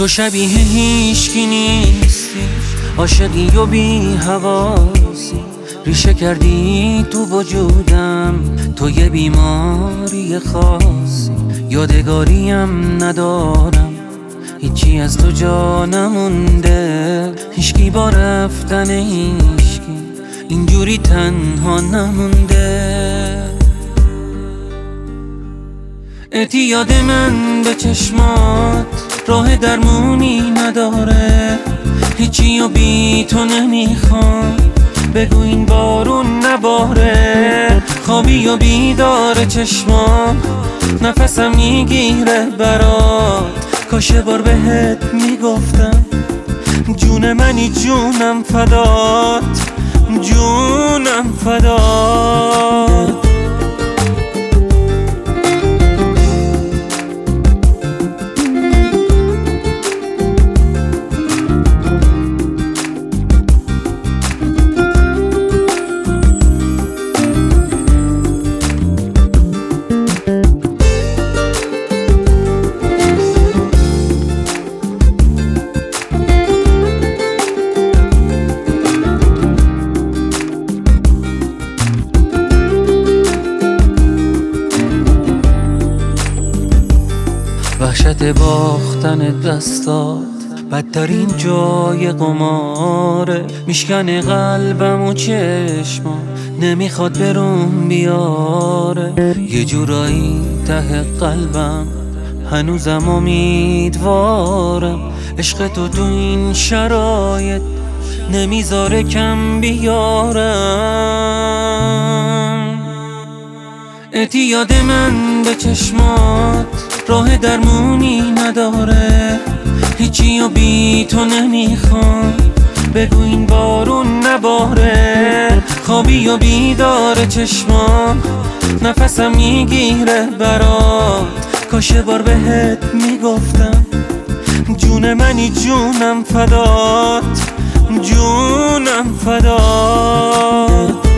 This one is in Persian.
تو شبیه هیچکی نیستی، عاشقی و بی حواسی، ریشه کردی تو وجودم، تو یه بیماری خاصی. یادگاریم ندارم، هیچی از تو جا نمونده، هیچکی با رفتن هیچکی اینجوری تنها نمونده. اعتیاد من به چشمات راه درمونی نداره، هیچی و بی تو نمیخوام، بگو این بارون نباره. خوابی و بیدار چشمام نفسم میگیره برات، کاش بار بهت میگفتم جون منی جونم فدات، جونم فدات. وحشت باختن دستات بدترین جای قماره، میشکنه قلبم و چشمام نمیخواد بروم بیاره. یه جورایی ته قلبم هنوزم امیدوارم، عشق تو این شرایط نمیذاره کم بیارم. اعتیاد من به چشمات راه درمونی نداره، هیچی و بی تو نمیخوام، بگو این بارون نباره. خوابی و بیدار چشمام نفسم میگیره برات، کاش بار بهت میگفتم جون منی جونم فدات، جونم فدات.